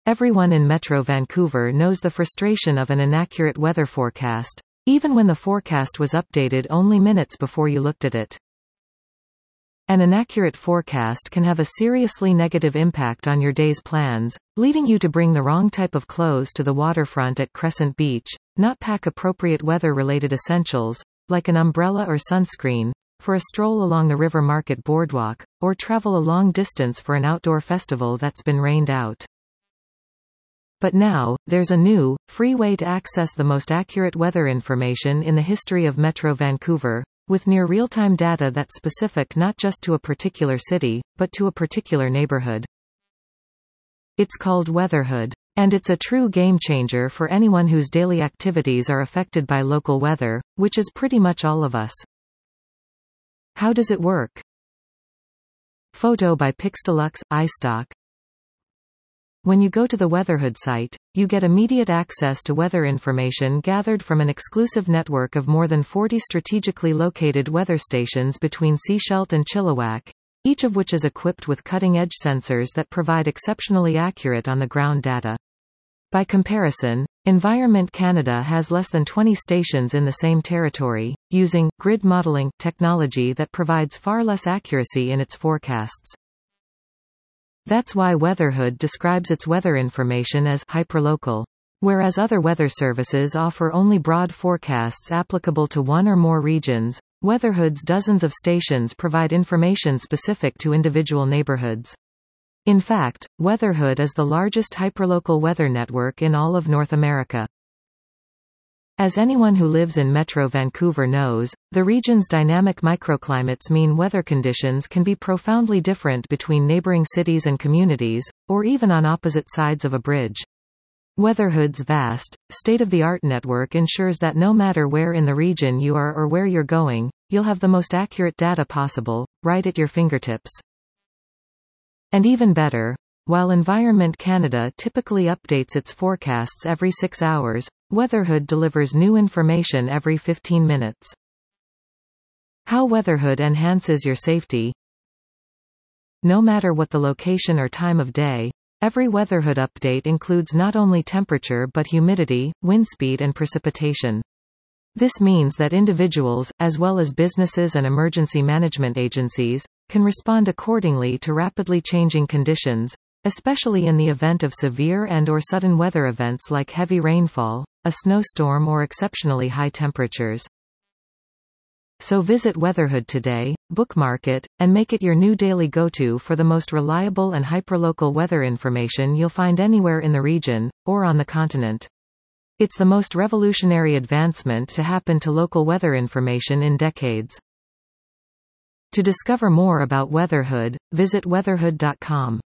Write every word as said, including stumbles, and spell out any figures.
Everyone in Metro Vancouver knows the frustration of an inaccurate weather forecast, even when the forecast was updated only minutes before you looked at it. An inaccurate forecast can have a seriously negative impact on your day's plans, leading you to bring the wrong type of clothes to the waterfront at Crescent Beach, not pack appropriate weather-related essentials, like an umbrella or sunscreen, for a stroll along the River Market Boardwalk, or travel a long distance for an outdoor festival that's been rained out. But now, there's a new, free way to access the most accurate weather information in the history of Metro Vancouver, with near real-time data that's specific not just to a particular city, but to a particular neighborhood. It's called Weatherhood. And it's a true game-changer for anyone whose daily activities are affected by local weather, which is pretty much all of us. How does it work? Photo by Pixdelux, iStock. When you go to the Weatherhood site, you get immediate access to weather information gathered from an exclusive network of more than forty strategically located weather stations between Sechelt and Chilliwack, each of which is equipped with cutting-edge sensors that provide exceptionally accurate on-the-ground data. By comparison, Environment Canada has less than twenty stations in the same territory, using grid modeling technology that provides far less accuracy in its forecasts. That's why Weatherhood describes its weather information as hyperlocal. Whereas other weather services offer only broad forecasts applicable to one or more regions, Weatherhood's dozens of stations provide information specific to individual neighborhoods. In fact, Weatherhood is the largest hyperlocal weather network in all of North America. As anyone who lives in Metro Vancouver knows, the region's dynamic microclimates mean weather conditions can be profoundly different between neighboring cities and communities, or even on opposite sides of a bridge. Weatherhood's vast, state-of-the-art network ensures that no matter where in the region you are or where you're going, you'll have the most accurate data possible, right at your fingertips. And even better, while Environment Canada typically updates its forecasts every six hours, Weatherhood delivers new information every fifteen minutes. How Weatherhood enhances your safety. No matter what the location or time of day, every Weatherhood update includes not only temperature but humidity, wind speed and precipitation. This means that individuals, as well as businesses and emergency management agencies, can respond accordingly to rapidly changing conditions, especially in the event of severe and or sudden weather events like heavy rainfall, a snowstorm or exceptionally high temperatures. So visit Weatherhood today, bookmark it, and make it your new daily go-to for the most reliable and hyperlocal weather information you'll find anywhere in the region, or on the continent. It's the most revolutionary advancement to happen to local weather information in decades. To discover more about Weatherhood, visit weatherhood dot com.